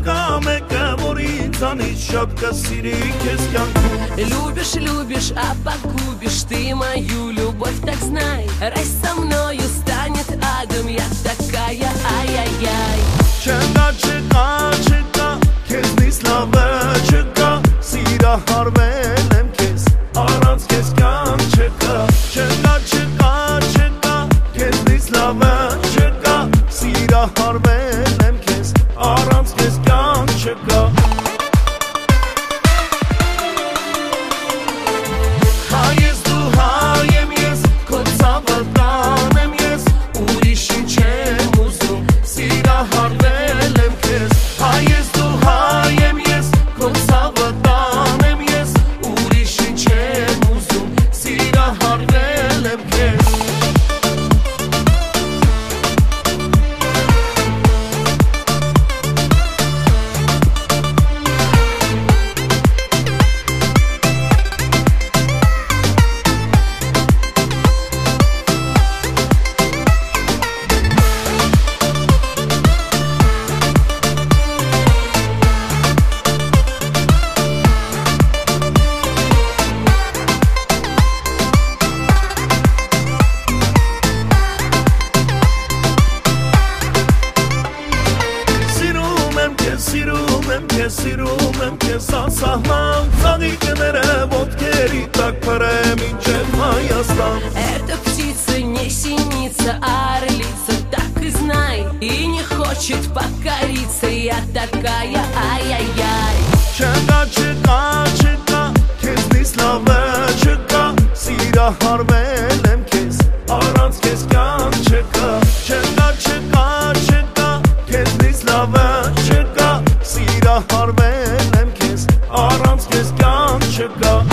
չկա մեկը, որ ինձանից շատ կսիրի քեզ կյանքում Любишь, любишь, а погубишь ты мою любовь, так знай Рай со мною станет адом, я такая, ай-яй-яй Չկա, չկա, չկա, քեզնից լավը չկա Սիրահարվել եմ քեզ, առանց քեզ կյանք չկա Չկա, չկա, չկա, քեզնից լավը չկա Սիրահարվել եմ քեզ, առանց քեզ կյանք չկա Հայ ես դու, հայ եմ ես, քո ցավը տանեմ ես Ուրիշին չեմ ուզում, սիրահարվել եմ քեզ Հայ ես դու, հայ եմ ես, քո ցավը տանեմ ես Ուրիշին չեմ ուզում, սիրահարվել եմ քեզ Սիրում եմ քեզ անսահման Ծաղիկները ոտքերի տակ փրեմ ինչև Հայաստան Эта птица не синица, а орлица, так и знай И не хочет покориться, я такая, ай-яй-яй Չկա, չկա, չկա, քեզնից լավը չկա Սիրահարվել եմ քեզ, առանց քեզ կյանք չկա Չկա, չկա, չկա, քեզնից լավը չկա Սիրահարվել եմ քեզ, առանց քեզ կյանք չկա